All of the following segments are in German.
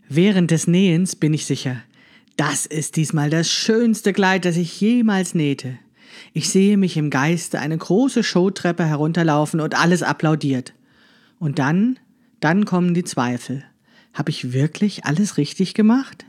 Während des Nähens bin ich sicher, das ist diesmal das schönste Kleid, das ich jemals nähte. Ich sehe mich im Geiste eine große Showtreppe herunterlaufen und alles applaudiert. Und dann kommen die Zweifel. Habe ich wirklich alles richtig gemacht?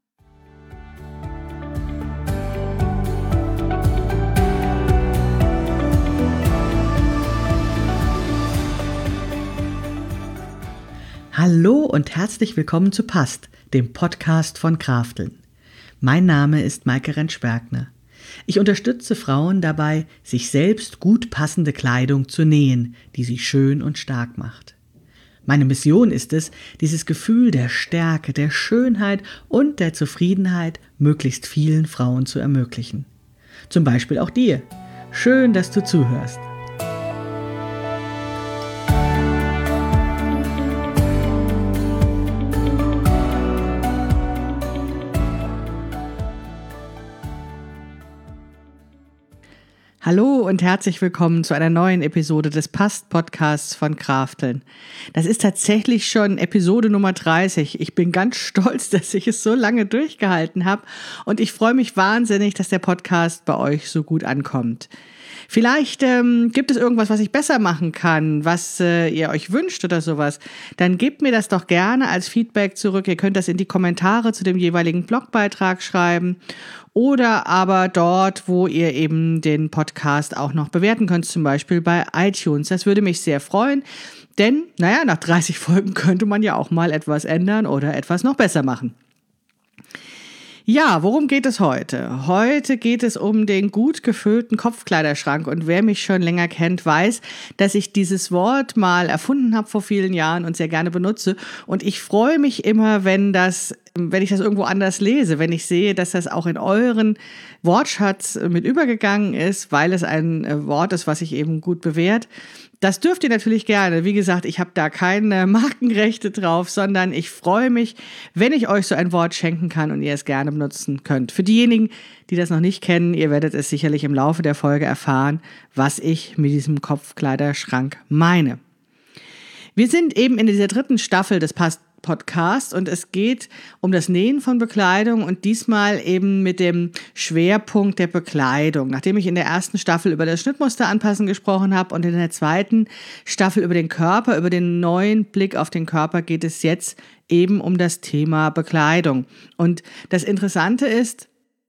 Hallo und herzlich willkommen zu Passt, dem Podcast von Krafteln. Mein Name ist Maike Rentsch-Bergner. Ich unterstütze Frauen dabei, sich selbst gut passende Kleidung zu nähen, die sie schön und stark macht. Meine Mission ist es, dieses Gefühl der Stärke, der Schönheit und der Zufriedenheit möglichst vielen Frauen zu ermöglichen. Zum Beispiel auch dir. Schön, dass du zuhörst. Hallo und herzlich willkommen zu einer neuen Episode des Passt-Podcasts von Krafteln. Das ist tatsächlich schon Episode Nummer 30. Ich bin ganz stolz, dass ich es so lange durchgehalten habe und ich freue mich wahnsinnig, dass der Podcast bei euch so gut ankommt. Vielleicht gibt es irgendwas, was ich besser machen kann, was ihr euch wünscht oder sowas. Dann gebt mir das doch gerne als Feedback zurück. Ihr könnt das in die Kommentare zu dem jeweiligen Blogbeitrag schreiben oder aber dort, wo ihr eben den Podcast auch noch bewerten könnt, zum Beispiel bei iTunes. Das würde mich sehr freuen, denn nach 30 Folgen könnte man ja auch mal etwas ändern oder etwas noch besser machen. Ja, worum geht es heute? Heute geht es um den gut gefüllten Kopfkleiderschrank und wer mich schon länger kennt, weiß, dass ich dieses Wort mal erfunden habe vor vielen Jahren und sehr gerne benutze und ich freue mich immer, wenn ich das irgendwo anders lese, wenn ich sehe, dass das auch in euren Wortschatz mit übergegangen ist, weil es ein Wort ist, was sich eben gut bewährt. Das dürft ihr natürlich gerne. Wie gesagt, ich habe da keine Markenrechte drauf, sondern ich freue mich, wenn ich euch so ein Wort schenken kann und ihr es gerne benutzen könnt. Für diejenigen, die das noch nicht kennen, ihr werdet es sicherlich im Laufe der Folge erfahren, was ich mit diesem Kopfkleiderschrank meine. Wir sind eben in dieser 3. Staffel des Podcast und es geht um das Nähen von Bekleidung und diesmal eben mit dem Schwerpunkt der Bekleidung. Nachdem ich in der 1. Staffel über das Schnittmuster anpassen gesprochen habe und in der 2. Staffel über den Körper, über den neuen Blick auf den Körper, geht es jetzt eben um das Thema Bekleidung. Und das Interessante ist,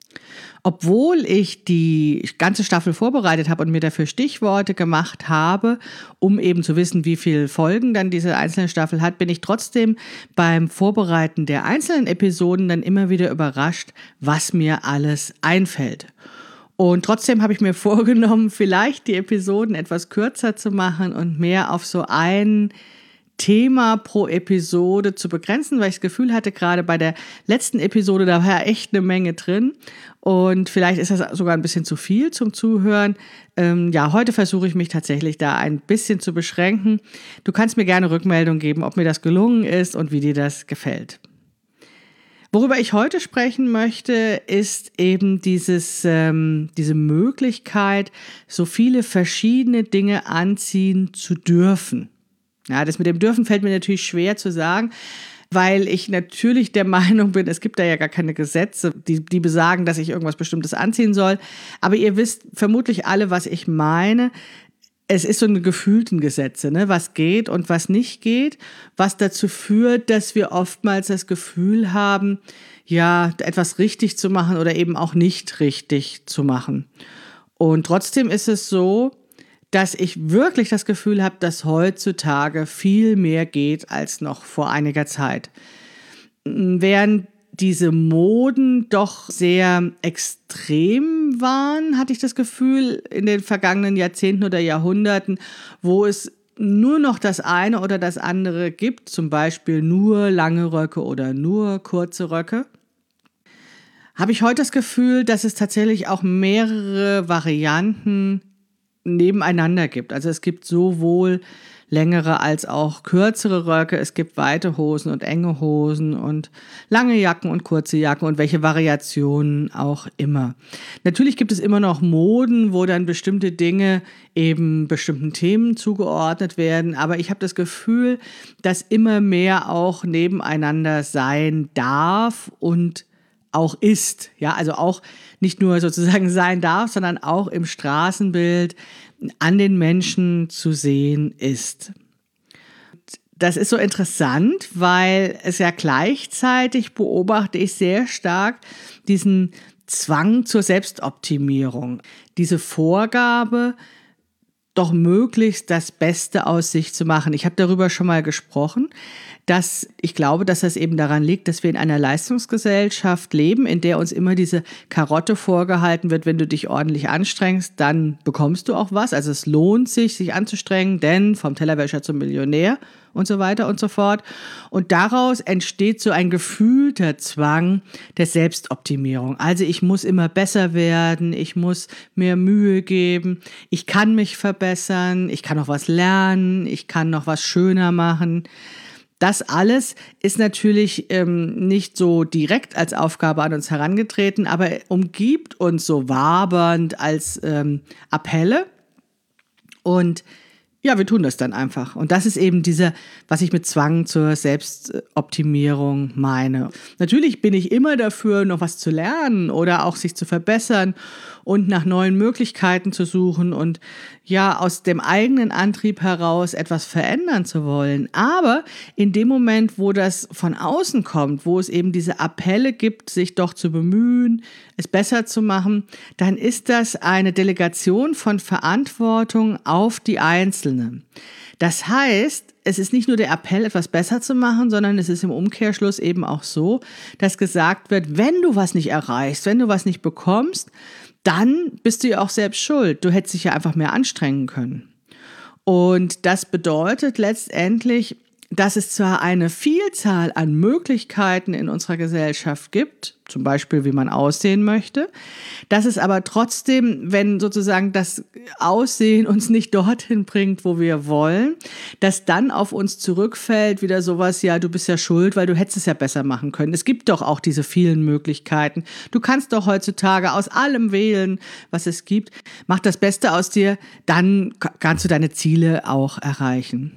obwohl ich die ganze Staffel vorbereitet habe und mir dafür Stichworte gemacht habe, um eben zu wissen, wie viele Folgen dann diese einzelne Staffel hat, bin ich trotzdem beim Vorbereiten der einzelnen Episoden dann immer wieder überrascht, was mir alles einfällt. Und trotzdem habe ich mir vorgenommen, vielleicht die Episoden etwas kürzer zu machen und mehr auf so ein Thema pro Episode zu begrenzen, weil ich das Gefühl hatte, gerade bei der letzten Episode, da war ja echt eine Menge drin und vielleicht ist das sogar ein bisschen zu viel zum Zuhören. Heute versuche ich mich tatsächlich da ein bisschen zu beschränken. Du kannst mir gerne Rückmeldung geben, ob mir das gelungen ist und wie dir das gefällt. Worüber ich heute sprechen möchte, ist eben diese Möglichkeit, so viele verschiedene Dinge anziehen zu dürfen. Ja, das mit dem Dürfen fällt mir natürlich schwer zu sagen, weil ich natürlich der Meinung bin, es gibt da ja gar keine Gesetze, die besagen, dass ich irgendwas Bestimmtes anziehen soll. Aber ihr wisst vermutlich alle, was ich meine. Es ist so eine gefühlten Gesetze, ne? Was geht und was nicht geht, was dazu führt, dass wir oftmals das Gefühl haben, ja, etwas richtig zu machen oder eben auch nicht richtig zu machen. Und trotzdem ist es so, dass ich wirklich das Gefühl habe, dass heutzutage viel mehr geht als noch vor einiger Zeit. Während diese Moden doch sehr extrem waren, hatte ich das Gefühl, in den vergangenen Jahrzehnten oder Jahrhunderten, wo es nur noch das eine oder das andere gibt, zum Beispiel nur lange Röcke oder nur kurze Röcke, habe ich heute das Gefühl, dass es tatsächlich auch mehrere Varianten nebeneinander gibt. Also es gibt sowohl längere als auch kürzere Röcke. Es gibt weite Hosen und enge Hosen und lange Jacken und kurze Jacken und welche Variationen auch immer. Natürlich gibt es immer noch Moden, wo dann bestimmte Dinge eben bestimmten Themen zugeordnet werden. Aber ich habe das Gefühl, dass immer mehr auch nebeneinander sein darf und auch ist. Ja, also auch nicht nur sozusagen sein darf, sondern auch im Straßenbild an den Menschen zu sehen ist. Das ist so interessant, weil es ja gleichzeitig beobachte ich sehr stark diesen Zwang zur Selbstoptimierung, diese Vorgabe, doch möglichst das Beste aus sich zu machen. Ich habe darüber schon mal gesprochen, dass ich glaube, dass das eben daran liegt, dass wir in einer Leistungsgesellschaft leben, in der uns immer diese Karotte vorgehalten wird, wenn du dich ordentlich anstrengst, dann bekommst du auch was. Also es lohnt sich, sich anzustrengen, denn vom Tellerwäscher zum Millionär und so weiter und so fort. Und daraus entsteht so ein gefühlter Zwang der Selbstoptimierung. Also ich muss immer besser werden, ich muss mir Mühe geben, ich kann mich verbessern, ich kann noch was lernen, ich kann noch was schöner machen. Das alles ist natürlich nicht so direkt als Aufgabe an uns herangetreten, aber umgibt uns so wabernd als Appelle. Und ja, wir tun das dann einfach. Und das ist eben was ich mit Zwang zur Selbstoptimierung meine. Natürlich bin ich immer dafür, noch was zu lernen oder auch sich zu verbessern und nach neuen Möglichkeiten zu suchen und ja, aus dem eigenen Antrieb heraus etwas verändern zu wollen. Aber in dem Moment, wo das von außen kommt, wo es eben diese Appelle gibt, sich doch zu bemühen, es besser zu machen, dann ist das eine Delegation von Verantwortung auf die Einzelne. Das heißt, es ist nicht nur der Appell, etwas besser zu machen, sondern es ist im Umkehrschluss eben auch so, dass gesagt wird, wenn du was nicht erreichst, wenn du was nicht bekommst, dann bist du ja auch selbst schuld. Du hättest dich ja einfach mehr anstrengen können. Und das bedeutet letztendlich, dass es zwar eine Vielzahl an Möglichkeiten in unserer Gesellschaft gibt, zum Beispiel wie man aussehen möchte, dass es aber trotzdem, wenn sozusagen das Aussehen uns nicht dorthin bringt, wo wir wollen, dass dann auf uns zurückfällt wieder sowas, ja, du bist ja schuld, weil du hättest es ja besser machen können. Es gibt doch auch diese vielen Möglichkeiten. Du kannst doch heutzutage aus allem wählen, was es gibt. Mach das Beste aus dir, dann kannst du deine Ziele auch erreichen.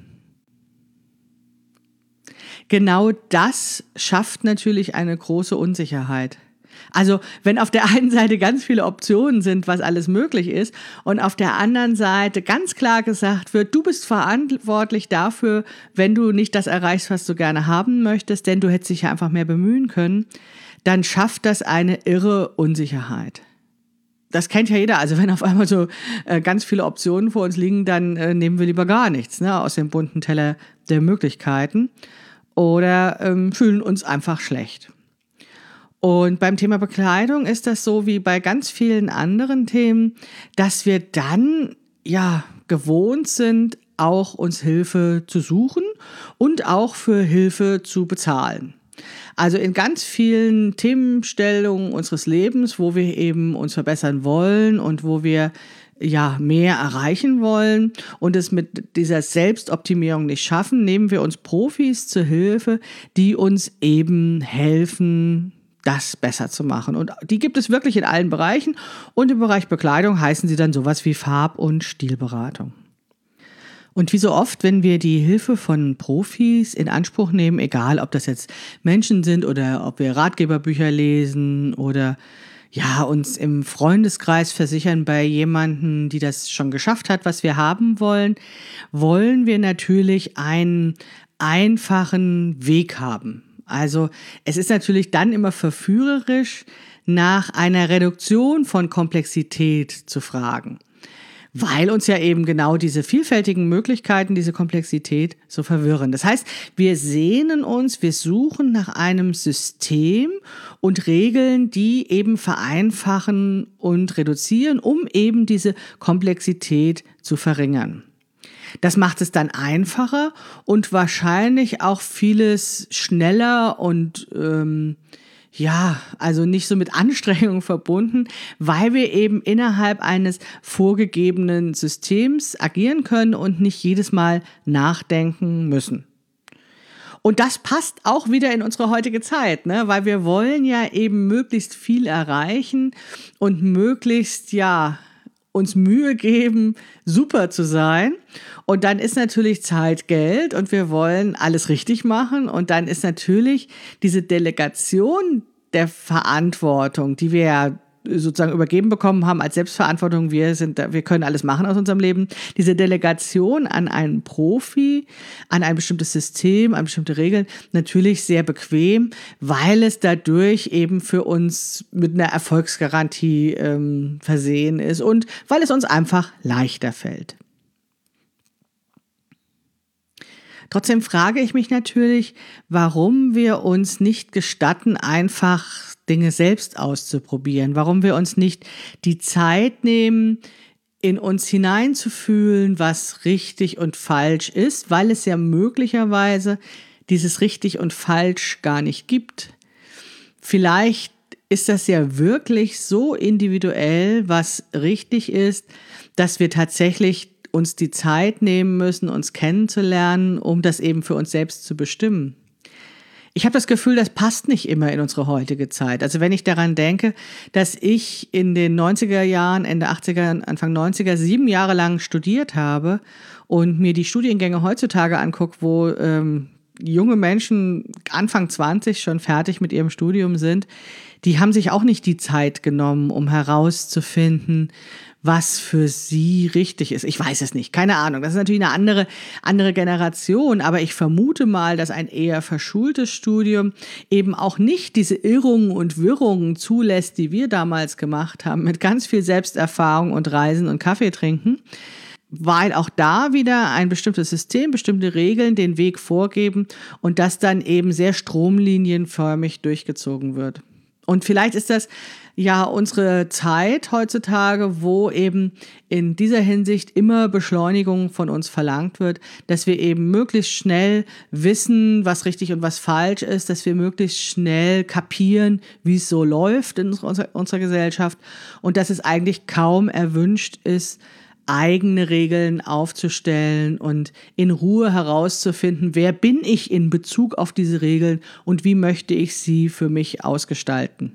Genau das schafft natürlich eine große Unsicherheit. Also wenn auf der einen Seite ganz viele Optionen sind, was alles möglich ist, und auf der anderen Seite ganz klar gesagt wird, du bist verantwortlich dafür, wenn du nicht das erreichst, was du gerne haben möchtest, denn du hättest dich ja einfach mehr bemühen können, dann schafft das eine irre Unsicherheit. Das kennt ja jeder. Also wenn auf einmal so ganz viele Optionen vor uns liegen, dann nehmen wir lieber gar nichts, ne, aus dem bunten Teller der Möglichkeiten. Oder fühlen uns einfach schlecht. Und beim Thema Bekleidung ist das so wie bei ganz vielen anderen Themen, dass wir dann ja gewohnt sind, auch uns Hilfe zu suchen und auch für Hilfe zu bezahlen. Also in ganz vielen Themenstellungen unseres Lebens, wo wir eben uns verbessern wollen und wo wir ja mehr erreichen wollen und es mit dieser Selbstoptimierung nicht schaffen, nehmen wir uns Profis zur Hilfe, die uns eben helfen, das besser zu machen. Und die gibt es wirklich in allen Bereichen. Und im Bereich Bekleidung heißen sie dann sowas wie Farb- und Stilberatung. Und wie so oft, wenn wir die Hilfe von Profis in Anspruch nehmen, egal ob das jetzt Menschen sind oder ob wir Ratgeberbücher lesen oder ja, uns im Freundeskreis versichern bei jemandem, die das schon geschafft hat, was wir haben wollen, wollen wir natürlich einen einfachen Weg haben. Also es ist natürlich dann immer verführerisch, nach einer Reduktion von Komplexität zu fragen, weil uns ja eben genau diese vielfältigen Möglichkeiten, diese Komplexität so verwirren. Das heißt, wir sehnen uns, wir suchen nach einem System und Regeln, die eben vereinfachen und reduzieren, um eben diese Komplexität zu verringern. Das macht es dann einfacher und wahrscheinlich auch vieles schneller und ja, also nicht so mit Anstrengung verbunden, weil wir eben innerhalb eines vorgegebenen Systems agieren können und nicht jedes Mal nachdenken müssen. Und das passt auch wieder in unsere heutige Zeit, ne? Weil wir wollen ja eben möglichst viel erreichen und möglichst, ja, uns Mühe geben, super zu sein. Und dann ist natürlich Zeit Geld und wir wollen alles richtig machen. Und dann ist natürlich diese Delegation der Verantwortung, die wir ja sozusagen übergeben bekommen haben als Selbstverantwortung, wir können alles machen aus unserem Leben. Diese Delegation an einen Profi, an ein bestimmtes System, an bestimmte Regeln, natürlich sehr bequem, weil es dadurch eben für uns mit einer Erfolgsgarantie versehen ist und weil es uns einfach leichter fällt. Trotzdem frage ich mich natürlich, warum wir uns nicht gestatten, einfach Dinge selbst auszuprobieren, warum wir uns nicht die Zeit nehmen, in uns hineinzufühlen, was richtig und falsch ist, weil es ja möglicherweise dieses richtig und falsch gar nicht gibt. Vielleicht ist das ja wirklich so individuell, was richtig ist, dass wir tatsächlich uns die Zeit nehmen müssen, uns kennenzulernen, um das eben für uns selbst zu bestimmen. Ich habe das Gefühl, das passt nicht immer in unsere heutige Zeit. Also wenn ich daran denke, dass ich in den 90er Jahren, Ende 80er, Anfang 90er 7 Jahre lang studiert habe und mir die Studiengänge heutzutage angucke, wo junge Menschen Anfang 20 schon fertig mit ihrem Studium sind, die haben sich auch nicht die Zeit genommen, um herauszufinden, was für sie richtig ist. Ich weiß es nicht, keine Ahnung. Das ist natürlich eine andere Generation, aber ich vermute mal, dass ein eher verschultes Studium eben auch nicht diese Irrungen und Wirrungen zulässt, die wir damals gemacht haben, mit ganz viel Selbsterfahrung und Reisen und Kaffee trinken, weil auch da wieder ein bestimmtes System, bestimmte Regeln den Weg vorgeben und das dann eben sehr stromlinienförmig durchgezogen wird. Und vielleicht ist das ja unsere Zeit heutzutage, wo eben in dieser Hinsicht immer Beschleunigung von uns verlangt wird, dass wir eben möglichst schnell wissen, was richtig und was falsch ist, dass wir möglichst schnell kapieren, wie es so läuft in unserer Gesellschaft und dass es eigentlich kaum erwünscht ist, eigene Regeln aufzustellen und in Ruhe herauszufinden, wer bin ich in Bezug auf diese Regeln und wie möchte ich sie für mich ausgestalten.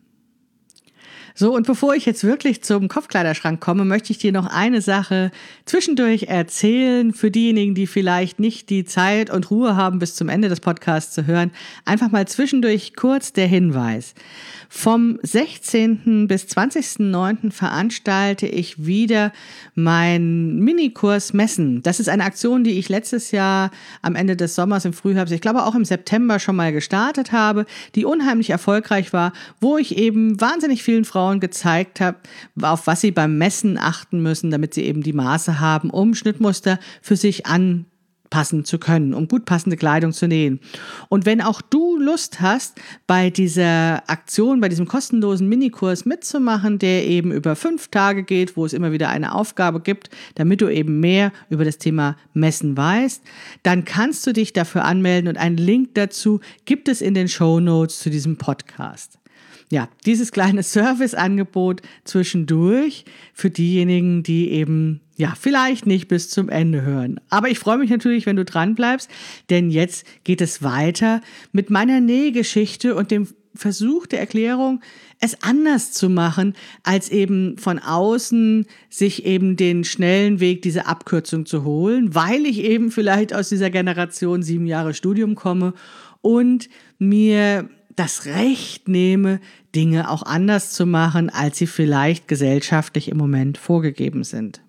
So, und bevor ich jetzt wirklich zum Kopfkleiderschrank komme, möchte ich dir noch eine Sache zwischendurch erzählen für diejenigen, die vielleicht nicht die Zeit und Ruhe haben, bis zum Ende des Podcasts zu hören. Einfach mal zwischendurch kurz der Hinweis. Vom 16. bis 20.09. veranstalte ich wieder meinen Minikurs Messen. Das ist eine Aktion, die ich letztes Jahr am Ende des Sommers im Frühherbst, ich glaube auch im September schon mal gestartet habe, die unheimlich erfolgreich war, wo ich eben wahnsinnig vielen Frauen gezeigt habe, auf was sie beim Messen achten müssen, damit sie eben die Maße haben, um Schnittmuster für sich anpassen zu können, um gut passende Kleidung zu nähen. Und wenn auch du Lust hast, bei dieser Aktion, bei diesem kostenlosen Minikurs mitzumachen, der eben über 5 Tage geht, wo es immer wieder eine Aufgabe gibt, damit du eben mehr über das Thema Messen weißt, dann kannst du dich dafür anmelden und einen Link dazu gibt es in den Shownotes zu diesem Podcast. Ja, dieses kleine Serviceangebot zwischendurch für diejenigen, die eben ja vielleicht nicht bis zum Ende hören. Aber ich freue mich natürlich, wenn du dran bleibst, denn jetzt geht es weiter mit meiner Nähgeschichte und dem Versuch der Erklärung, es anders zu machen, als eben von außen sich eben den schnellen Weg, diese Abkürzung zu holen, weil ich eben vielleicht aus dieser Generation 7 Jahre Studium komme und mir das Recht nehme, Dinge auch anders zu machen, als sie vielleicht gesellschaftlich im Moment vorgegeben sind.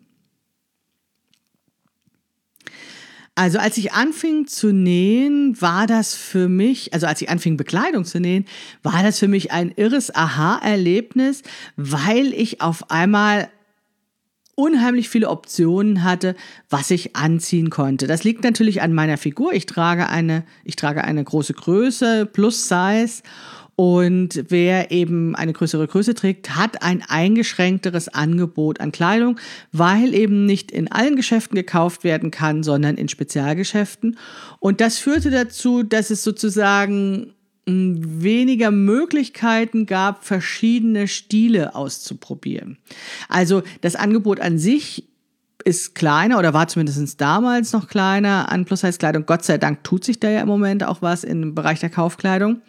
Also als ich anfing zu nähen, war das für mich, also als ich anfing Bekleidung zu nähen, war das für mich ein irres Aha-Erlebnis, weil ich auf einmal unheimlich viele Optionen hatte, was ich anziehen konnte. Das liegt natürlich an meiner Figur. Ich trage eine große Größe, Plus Size. Und wer eben eine größere Größe trägt, hat ein eingeschränkteres Angebot an Kleidung, weil eben nicht in allen Geschäften gekauft werden kann, sondern in Spezialgeschäften. Und das führte dazu, dass es sozusagen weniger Möglichkeiten gab, verschiedene Stile auszuprobieren. Also das Angebot an sich ist kleiner oder war zumindest damals noch kleiner an Plus-Size-Kleidung. Gott sei Dank tut sich da ja im Moment auch was im Bereich der Kaufkleidung.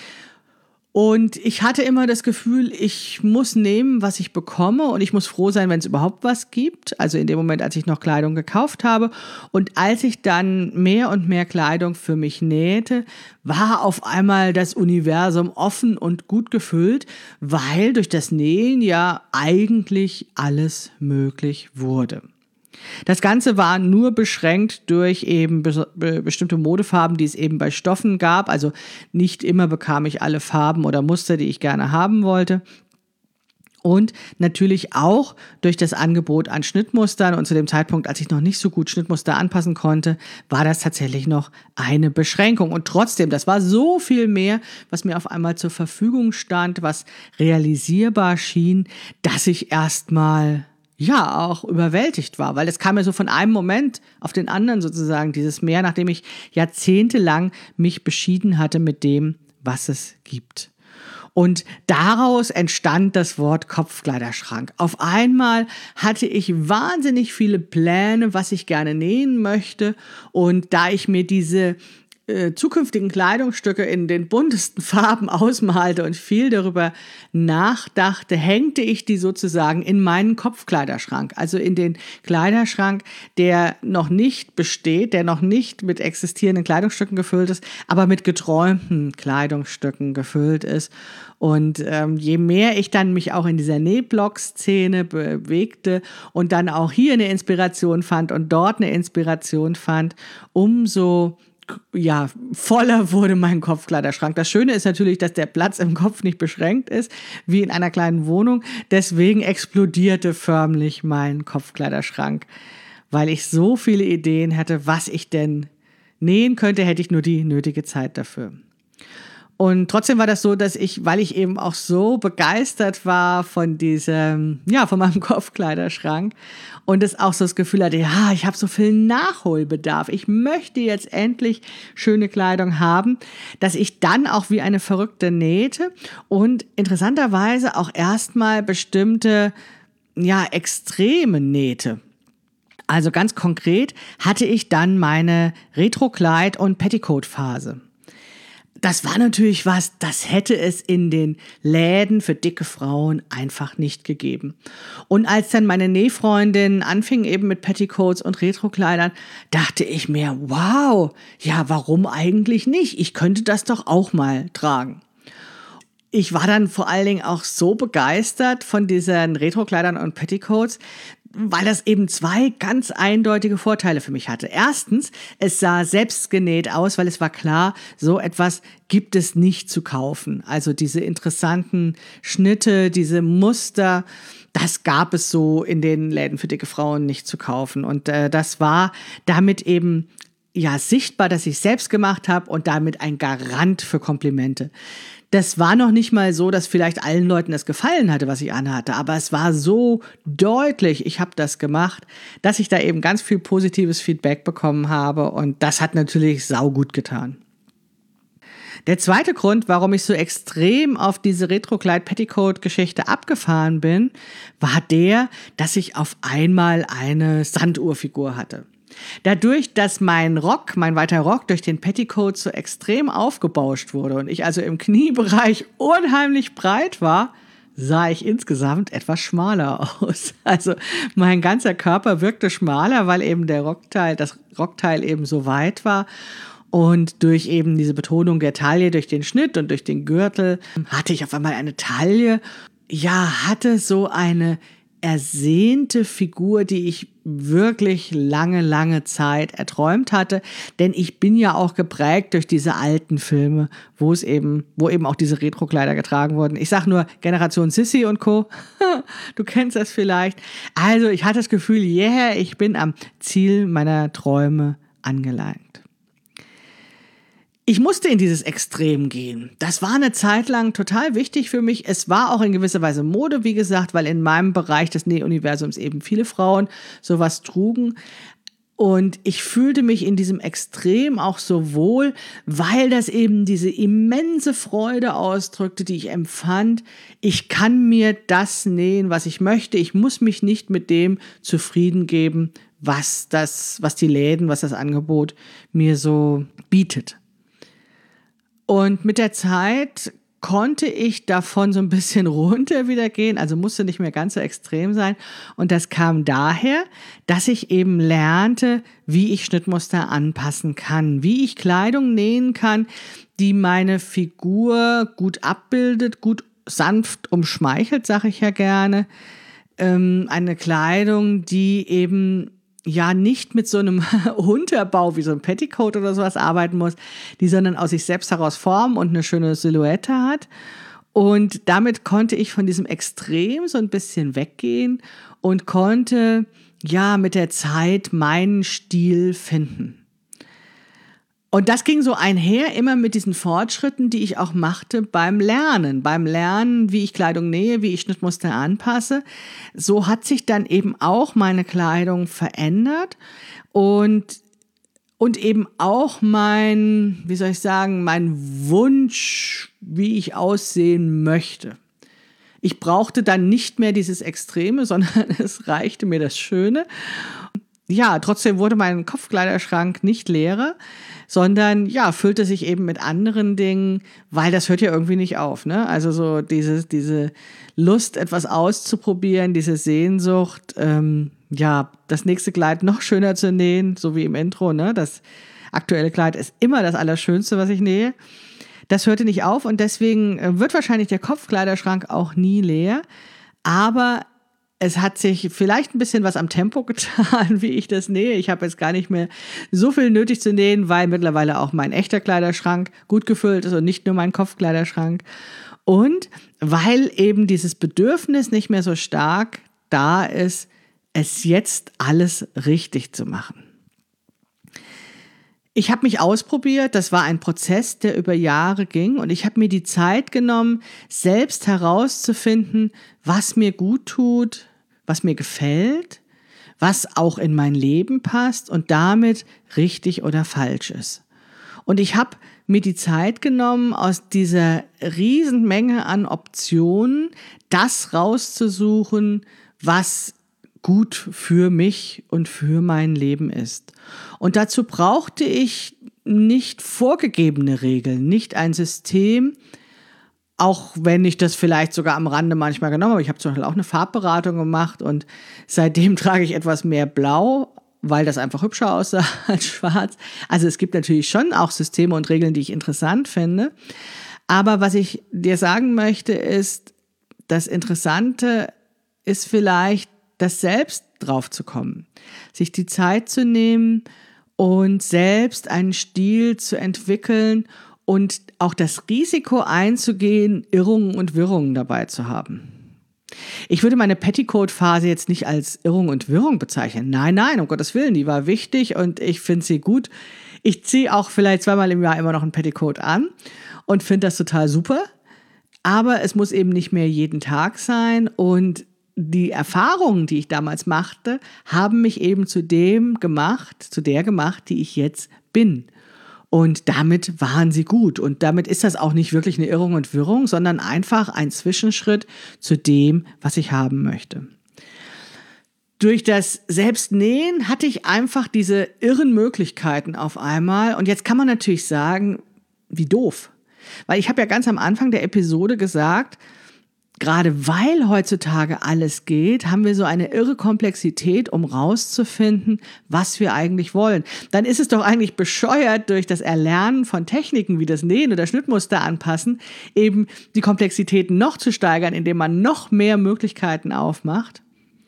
Und ich hatte immer das Gefühl, ich muss nehmen, was ich bekomme und ich muss froh sein, wenn es überhaupt was gibt. Also in dem Moment, als ich noch Kleidung gekauft habe. Und als ich dann mehr und mehr Kleidung für mich nähte, war auf einmal das Universum offen und gut gefüllt, weil durch das Nähen ja eigentlich alles möglich wurde. Das Ganze war nur beschränkt durch eben bestimmte Modefarben, die es eben bei Stoffen gab. Also nicht immer bekam ich alle Farben oder Muster, die ich gerne haben wollte. Und natürlich auch durch das Angebot an Schnittmustern. Und zu dem Zeitpunkt, als ich noch nicht so gut Schnittmuster anpassen konnte, war das tatsächlich noch eine Beschränkung. Und trotzdem, das war so viel mehr, was mir auf einmal zur Verfügung stand, was realisierbar schien, dass ich erstmal auch überwältigt war, weil das kam ja so von einem Moment auf den anderen sozusagen, dieses Mehr, nachdem ich jahrzehntelang mich beschieden hatte mit dem, was es gibt. Und daraus entstand das Wort Kopfkleiderschrank. Auf einmal hatte ich wahnsinnig viele Pläne, was ich gerne nähen möchte. Und da ich mir diese zukünftigen Kleidungsstücke in den buntesten Farben ausmalte und viel darüber nachdachte, hängte ich die sozusagen in meinen Kopfkleiderschrank, also in den Kleiderschrank, der noch nicht besteht, der noch nicht mit existierenden Kleidungsstücken gefüllt ist, aber mit geträumten Kleidungsstücken gefüllt ist. Und je mehr ich dann mich auch in dieser Nähblock-Szene bewegte und dann auch hier eine Inspiration fand und dort eine Inspiration fand, umso voller wurde mein Kopfkleiderschrank. Das Schöne ist natürlich, dass der Platz im Kopf nicht beschränkt ist, wie in einer kleinen Wohnung. Deswegen explodierte förmlich mein Kopfkleiderschrank, weil ich so viele Ideen hatte, was ich denn nähen könnte, hätte ich nur die nötige Zeit dafür. Und trotzdem war das so, dass weil ich eben auch so begeistert war von von meinem Kopfkleiderschrank und es auch so das Gefühl hatte, ich habe so viel Nachholbedarf. Ich möchte jetzt endlich schöne Kleidung haben, dass ich dann auch wie eine Verrückte nähte und interessanterweise auch erstmal bestimmte, extreme nähte. Also ganz konkret hatte ich dann meine Retro-Kleid- und Petticoat-Phase. Das war natürlich was, das hätte es in den Läden für dicke Frauen einfach nicht gegeben. Und als dann meine Nähfreundin anfing eben mit Petticoats und Retro-Kleidern, dachte ich mir, wow, warum eigentlich nicht? Ich könnte das doch auch mal tragen. Ich war dann vor allen Dingen auch so begeistert von diesen Retro-Kleidern und Petticoats, weil das eben zwei ganz eindeutige Vorteile für mich hatte. Erstens, es sah selbst genäht aus, weil es war klar, so etwas gibt es nicht zu kaufen. Also diese interessanten Schnitte, diese Muster, das gab es so in den Läden für dicke Frauen nicht zu kaufen. Und das war damit eben sichtbar, dass ich es selbst gemacht habe und damit ein Garant für Komplimente. Das war noch nicht mal so, dass vielleicht allen Leuten das gefallen hatte, was ich anhatte, aber es war so deutlich, ich habe das gemacht, dass ich da eben ganz viel positives Feedback bekommen habe und das hat natürlich saugut getan. Der zweite Grund, warum ich so extrem auf diese Retro-Kleid-Petticoat-Geschichte abgefahren bin, war der, dass ich auf einmal eine Sanduhrfigur hatte. Dadurch, dass mein weiter Rock durch den Petticoat so extrem aufgebauscht wurde und ich also im Kniebereich unheimlich breit war, sah ich insgesamt etwas schmaler aus. Also mein ganzer Körper wirkte schmaler, weil eben das Rockteil eben so weit war. Und durch eben diese Betonung der Taille, durch den Schnitt und durch den Gürtel, hatte ich auf einmal eine Taille, hatte so eine ersehnte Figur, die ich wirklich lange Zeit erträumt hatte, denn ich bin ja auch geprägt durch diese alten Filme, wo eben auch diese Retro-Kleider getragen wurden. Ich sag nur Generation Sissi und Co. Du kennst das vielleicht. Also ich hatte das Gefühl, ich bin am Ziel meiner Träume angelangt. Ich musste in dieses Extrem gehen. Das war eine Zeit lang total wichtig für mich. Es war auch in gewisser Weise Mode, wie gesagt, weil in meinem Bereich des Nähuniversums eben viele Frauen sowas trugen. Und ich fühlte mich in diesem Extrem auch so wohl, weil das eben diese immense Freude ausdrückte, die ich empfand. Ich kann mir das nähen, was ich möchte. Ich muss mich nicht mit dem zufrieden geben, was die Läden, was das Angebot mir so bietet. Und mit der Zeit konnte ich davon so ein bisschen runter wieder gehen, also musste nicht mehr ganz so extrem sein. Und das kam daher, dass ich eben lernte, wie ich Schnittmuster anpassen kann, wie ich Kleidung nähen kann, die meine Figur gut abbildet, gut sanft umschmeichelt, sage ich ja gerne. Eine Kleidung, die eben ja nicht mit so einem Unterbau wie so ein Petticoat oder sowas arbeiten muss, die sondern aus sich selbst heraus formen und eine schöne Silhouette hat. Und damit konnte ich von diesem Extrem so ein bisschen weggehen und konnte ja mit der Zeit meinen Stil finden. Und das ging so einher immer mit diesen Fortschritten, die ich auch machte beim Lernen, wie ich Kleidung nähe, wie ich Schnittmuster anpasse. So hat sich dann eben auch meine Kleidung verändert und eben auch mein Wunsch, wie ich aussehen möchte. Ich brauchte dann nicht mehr dieses Extreme, sondern es reichte mir das Schöne. Ja, trotzdem wurde mein Kopfkleiderschrank nicht leerer, sondern ja, füllte sich eben mit anderen Dingen, weil das hört ja irgendwie nicht auf, ne? Also so diese Lust, etwas auszuprobieren, diese Sehnsucht, das nächste Kleid noch schöner zu nähen, so wie im Intro, ne? Das aktuelle Kleid ist immer das Allerschönste, was ich nähe. Das hörte nicht auf und deswegen wird wahrscheinlich der Kopfkleiderschrank auch nie leer, aber es hat sich vielleicht ein bisschen was am Tempo getan, wie ich das nähe. Ich habe jetzt gar nicht mehr so viel nötig zu nähen, weil mittlerweile auch mein echter Kleiderschrank gut gefüllt ist und nicht nur mein Kopfkleiderschrank. Und weil eben dieses Bedürfnis nicht mehr so stark da ist, es jetzt alles richtig zu machen. Ich habe mich ausprobiert, das war ein Prozess, der über Jahre ging und ich habe mir die Zeit genommen, selbst herauszufinden, was mir gut tut, was mir gefällt, was auch in mein Leben passt und damit richtig oder falsch ist. Und ich habe mir die Zeit genommen, aus dieser Riesenmenge an Optionen das rauszusuchen, was gut für mich und für mein Leben ist. Und dazu brauchte ich nicht vorgegebene Regeln, nicht ein System, auch wenn ich das vielleicht sogar am Rande manchmal genommen habe. Ich habe zum Beispiel auch eine Farbberatung gemacht und seitdem trage ich etwas mehr Blau, weil das einfach hübscher aussah als schwarz. Also es gibt natürlich schon auch Systeme und Regeln, die ich interessant finde. Aber was ich dir sagen möchte, ist, das Interessante ist vielleicht, das selbst drauf zu kommen, sich die Zeit zu nehmen und selbst einen Stil zu entwickeln und auch das Risiko einzugehen, Irrungen und Wirrungen dabei zu haben. Ich würde meine Petticoat-Phase jetzt nicht als Irrung und Wirrung bezeichnen. Nein, um Gottes Willen, die war wichtig und ich finde sie gut. Ich ziehe auch vielleicht 2-mal im Jahr immer noch ein Petticoat an und finde das total super. Aber es muss eben nicht mehr jeden Tag sein und die Erfahrungen, die ich damals machte, haben mich eben zu der gemacht, die ich jetzt bin. Und damit waren sie gut. Und damit ist das auch nicht wirklich eine Irrung und Wirrung, sondern einfach ein Zwischenschritt zu dem, was ich haben möchte. Durch das Selbstnähen hatte ich einfach diese irren Möglichkeiten auf einmal. Und jetzt kann man natürlich sagen, wie doof. Weil ich habe ja ganz am Anfang der Episode gesagt, gerade weil heutzutage alles geht, haben wir so eine irre Komplexität, um rauszufinden, was wir eigentlich wollen. Dann ist es doch eigentlich bescheuert, durch das Erlernen von Techniken wie das Nähen oder Schnittmuster anpassen, eben die Komplexitäten noch zu steigern, indem man noch mehr Möglichkeiten aufmacht.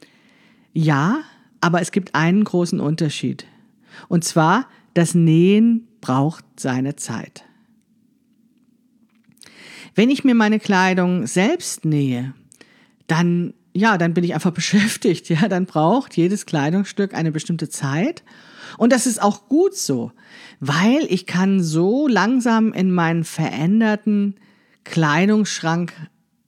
Ja, aber es gibt einen großen Unterschied. Und zwar, das Nähen braucht seine Zeit. Wenn ich mir meine Kleidung selbst nähe, dann bin ich einfach beschäftigt. Ja, dann braucht jedes Kleidungsstück eine bestimmte Zeit. Und das ist auch gut so, weil ich kann so langsam in meinen veränderten Kleidungsschrank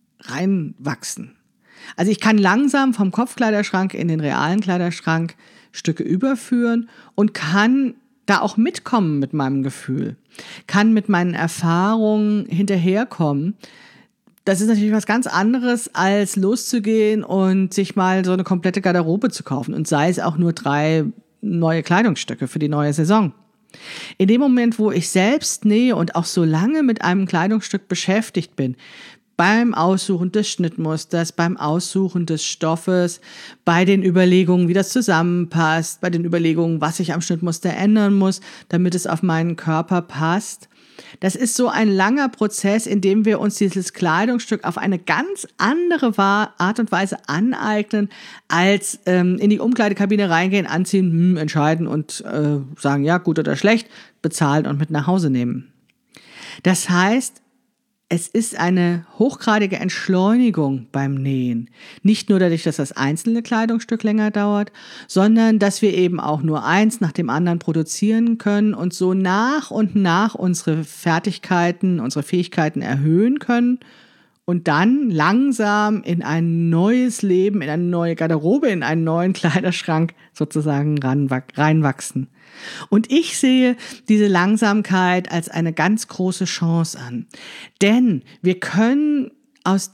reinwachsen. Also ich kann langsam vom Kopfkleiderschrank in den realen Kleiderschrank Stücke überführen und kann da auch mitkommen mit meinem Gefühl, kann mit meinen Erfahrungen hinterherkommen. Das ist natürlich was ganz anderes, als loszugehen und sich mal so eine komplette Garderobe zu kaufen und sei es auch nur 3 neue Kleidungsstücke für die neue Saison. In dem Moment, wo ich selbst nähe und auch so lange mit einem Kleidungsstück beschäftigt bin, beim Aussuchen des Schnittmusters, beim Aussuchen des Stoffes, bei den Überlegungen, wie das zusammenpasst, bei den Überlegungen, was ich am Schnittmuster ändern muss, damit es auf meinen Körper passt. Das ist so ein langer Prozess, in dem wir uns dieses Kleidungsstück auf eine ganz andere Art und Weise aneignen, als in die Umkleidekabine reingehen, anziehen, entscheiden und sagen, ja, gut oder schlecht, bezahlen und mit nach Hause nehmen. Das heißt, es ist eine hochgradige Entschleunigung beim Nähen. Nicht nur dadurch, dass das einzelne Kleidungsstück länger dauert, sondern dass wir eben auch nur eins nach dem anderen produzieren können und so nach und nach unsere Fertigkeiten, unsere Fähigkeiten erhöhen können und dann langsam in ein neues Leben, in eine neue Garderobe, in einen neuen Kleiderschrank sozusagen reinwachsen. Und ich sehe diese Langsamkeit als eine ganz große Chance an. Denn wir können aus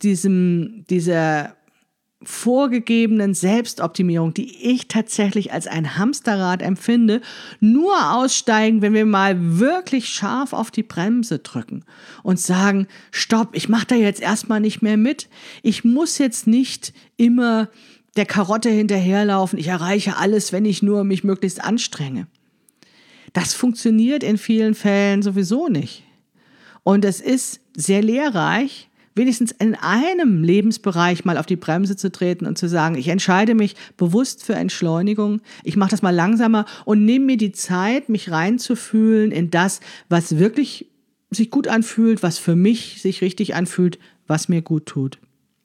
dieser vorgegebenen Selbstoptimierung, die ich tatsächlich als ein Hamsterrad empfinde, nur aussteigen, wenn wir mal wirklich scharf auf die Bremse drücken und sagen, stopp, ich mache da jetzt erstmal nicht mehr mit. Ich muss jetzt nicht immer der Karotte hinterherlaufen. Ich erreiche alles, wenn ich nur mich möglichst anstrenge. Das funktioniert in vielen Fällen sowieso nicht. Und es ist sehr lehrreich, wenigstens in einem Lebensbereich mal auf die Bremse zu treten und zu sagen, ich entscheide mich bewusst für Entschleunigung, ich mache das mal langsamer und nehme mir die Zeit, mich reinzufühlen in das, was wirklich sich gut anfühlt, was für mich sich richtig anfühlt, was mir gut tut.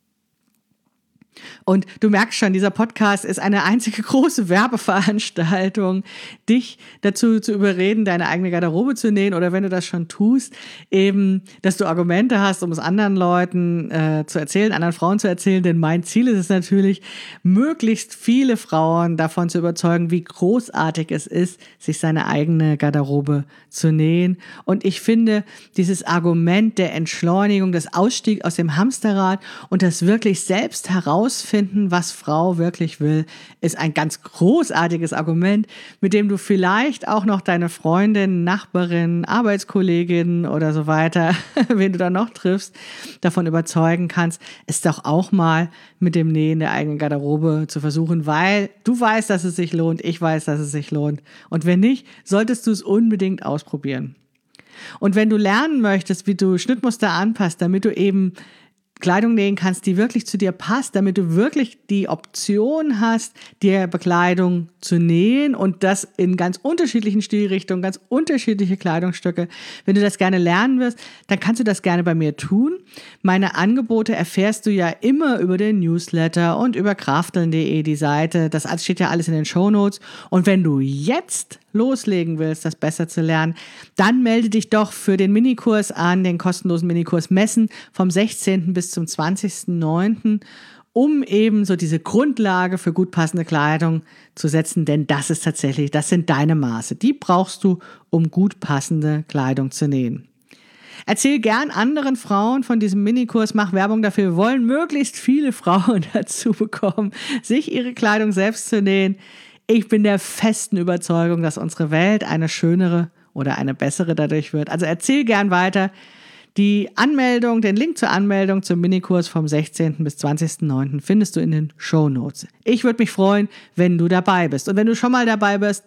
Und du merkst schon, dieser Podcast ist eine einzige große Werbeveranstaltung, dich dazu zu überreden, deine eigene Garderobe zu nähen oder wenn du das schon tust, eben, dass du Argumente hast, um es anderen Leuten zu erzählen, anderen Frauen zu erzählen, denn mein Ziel ist es natürlich, möglichst viele Frauen davon zu überzeugen, wie großartig es ist, sich seine eigene Garderobe zu nähen. Und ich finde, dieses Argument der Entschleunigung, des Ausstiegs aus dem Hamsterrad und das wirklich selbst herausfinden, was Frau wirklich will, ist ein ganz großartiges Argument, mit dem du vielleicht auch noch deine Freundin, Nachbarin, Arbeitskollegin oder so weiter, wen du da noch triffst, davon überzeugen kannst, es doch auch mal mit dem Nähen der eigenen Garderobe zu versuchen, weil du weißt, dass es sich lohnt, ich weiß, dass es sich lohnt. Und wenn nicht, solltest du es unbedingt ausprobieren. Und wenn du lernen möchtest, wie du Schnittmuster anpasst, damit du eben Kleidung nähen kannst, die wirklich zu dir passt, damit du wirklich die Option hast, dir Bekleidung zu nähen und das in ganz unterschiedlichen Stilrichtungen, ganz unterschiedliche Kleidungsstücke. Wenn du das gerne lernen wirst, dann kannst du das gerne bei mir tun. Meine Angebote erfährst du ja immer über den Newsletter und über krafteln.de, die Seite. Das steht ja alles in den Shownotes. Und wenn du jetzt loslegen willst, das besser zu lernen, dann melde dich doch für den Minikurs an, den kostenlosen Minikurs Messen vom 16. bis zum 20.09., um eben so diese Grundlage für gut passende Kleidung zu setzen, denn das sind deine Maße. Die brauchst du, um gut passende Kleidung zu nähen. Erzähl gern anderen Frauen von diesem Minikurs, mach Werbung dafür. Wir wollen möglichst viele Frauen dazu bekommen, sich ihre Kleidung selbst zu nähen. Ich bin der festen Überzeugung, dass unsere Welt eine schönere oder eine bessere dadurch wird. Also erzähl gern weiter. Die Anmeldung, den Link zur Anmeldung zum Minikurs vom 16. bis 20.09. findest du in den Shownotes. Ich würde mich freuen, wenn du dabei bist. Und wenn du schon mal dabei bist,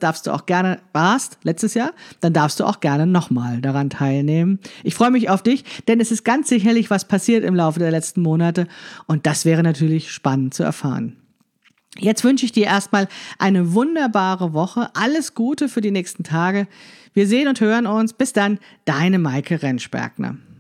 letztes Jahr, dann darfst du auch gerne nochmal daran teilnehmen. Ich freue mich auf dich, denn es ist ganz sicherlich was passiert im Laufe der letzten Monate und das wäre natürlich spannend zu erfahren. Jetzt wünsche ich dir erstmal eine wunderbare Woche. Alles Gute für die nächsten Tage. Wir sehen und hören uns. Bis dann, deine Maike Rentschbergner.